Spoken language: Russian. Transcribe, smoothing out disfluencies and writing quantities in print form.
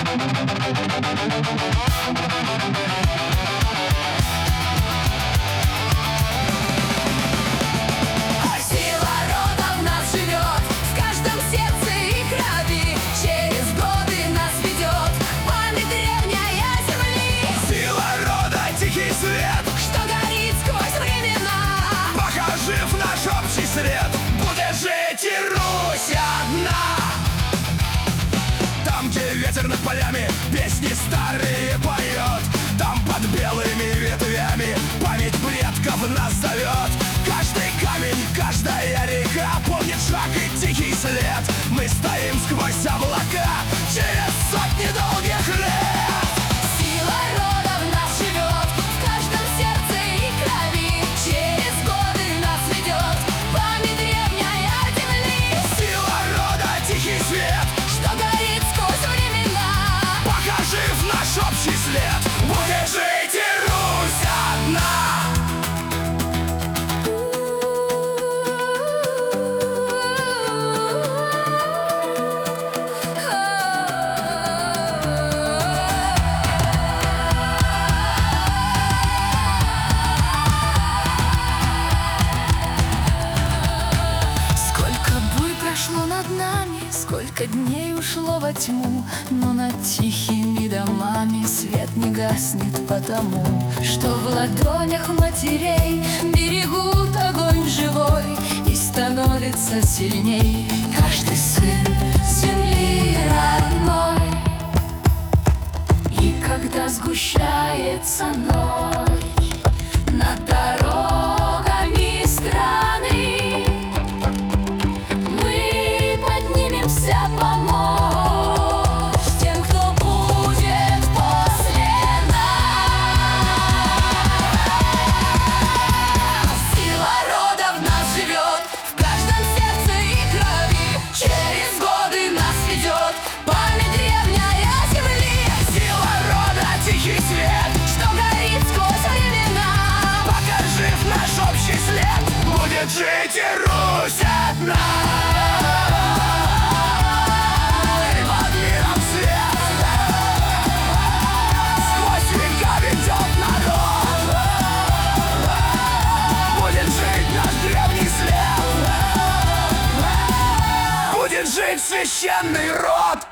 Сила рода в нас живет, в каждом сердце и крови, через годы нас ведет память древняя земли. Сила рода, тихий свет, Что горит сквозь времена, покажи в наш общий след. Будет жить и Русь одна. Там, где ветер над полями песни старые поет, там под белыми ветвями память предков нас зовет. Каждый камень, каждая река помнит шаг и тихий след. Мы стоим сквозь облака через сотни долгих лет. сила рода в нас живет, в каждом сердце и крови, через годы нас ведет память древняя земли. Сила рода, тихий свет, Что горит сквозь времена, покажи в наш общий след. Будет жить и Русь одна. Сколько бурь прошло над нами, сколько дней ушло во тьму, но над тихими домами свет не гаснет потому, что в ладонях матерей берегут огонь живой и становится сильней каждый сын земли родной. И когда сгущается ночь над дорогами страны, мы поднимемся помочь тем, кто будет после нас. Сила рода в нас живет, в каждом сердце и крови, через годы нас ведет память древняя земли. Сила рода, тихий свет, Что горит сквозь времена, покажи в наш общий след. Будет жить и Русь одна. И под миром свет сквозь века ведет народ. Будет жить наш древний след. Будет жить священный род.